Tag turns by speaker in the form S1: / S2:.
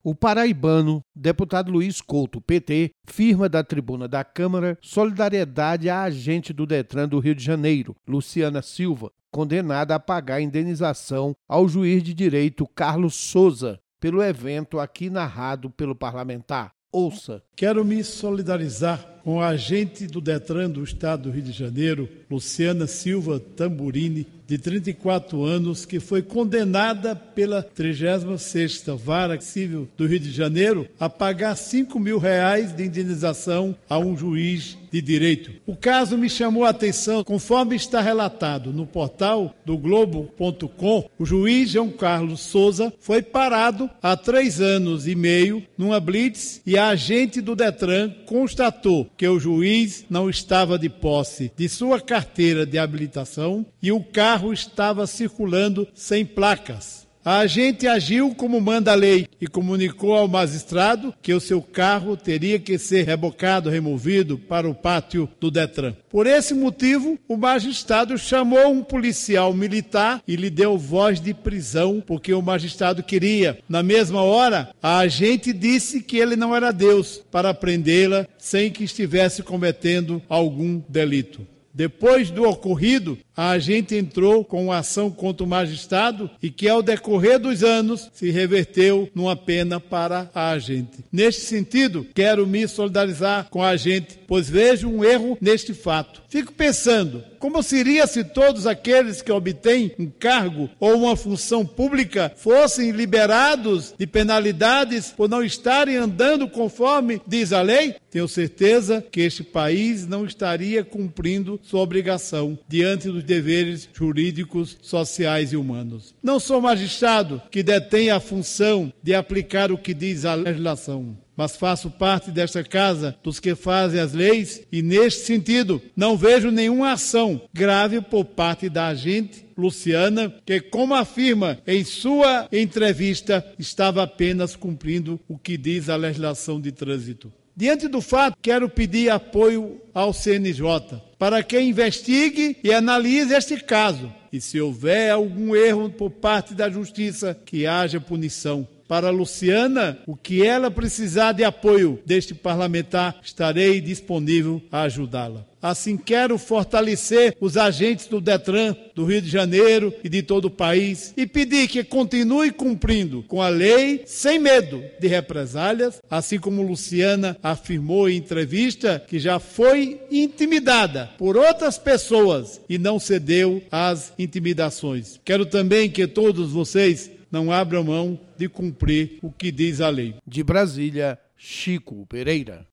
S1: O paraibano, deputado Luiz Couto, PT, firma da tribuna da Câmara solidariedade à agente do Detran do Rio de Janeiro, Luciana Silva, condenada a pagar indenização ao juiz de direito Carlos Souza pelo evento aqui narrado pelo parlamentar. Ouça.
S2: Quero me solidarizar com a agente do Detran do Estado do Rio de Janeiro, Luciana Silva Tamburini, de 34 anos, que foi condenada pela 36ª Vara Civil do Rio de Janeiro a pagar R$5 mil de indenização a um juiz de direito. O caso me chamou a atenção, conforme está relatado no portal do Globo.com, o juiz João Carlos Souza foi parado há 3 anos e meio numa blitz e a agente do Detran constatou que o juiz não estava de posse de sua carteira de habilitação e o carro estava circulando sem placas. A agente agiu como manda a lei e comunicou ao magistrado que o seu carro teria que ser rebocado, removido para o pátio do Detran. Por esse motivo, o magistrado chamou um policial militar e lhe deu voz de prisão, porque o magistrado queria. Na mesma hora, a agente disse que ele não era Deus para prendê-la sem que estivesse cometendo algum delito. Depois do ocorrido, a agente entrou com uma ação contra o magistrado e que, ao decorrer dos anos, se reverteu numa pena para a agente. Neste sentido, quero me solidarizar com a agente, pois vejo um erro neste fato. Fico pensando, como seria se todos aqueles que obtêm um cargo ou uma função pública fossem liberados de penalidades por não estarem andando conforme diz a lei? Tenho certeza que este país não estaria cumprindo sua obrigação diante dos deveres jurídicos, sociais e humanos. Não sou magistrado que detém a função de aplicar o que diz a legislação, mas faço parte desta casa dos que fazem as leis e, neste sentido, não vejo nenhuma ação grave por parte da agente Luciana, que, como afirma em sua entrevista, estava apenas cumprindo o que diz a legislação de trânsito. Diante do fato, quero pedir apoio ao CNJ para que investigue e analise este caso e, se houver algum erro por parte da Justiça, que haja punição. Para Luciana, o que ela precisar de apoio deste parlamentar, estarei disponível a ajudá-la. Assim, quero fortalecer os agentes do Detran do Rio de Janeiro e de todo o país e pedir que continue cumprindo com a lei sem medo de represálias, assim como Luciana afirmou em entrevista que já foi intimidada por outras pessoas e não cedeu às intimidações. Quero também que todos vocês não abram mão de cumprir o que diz a lei.
S1: De Brasília, Chico Pereira.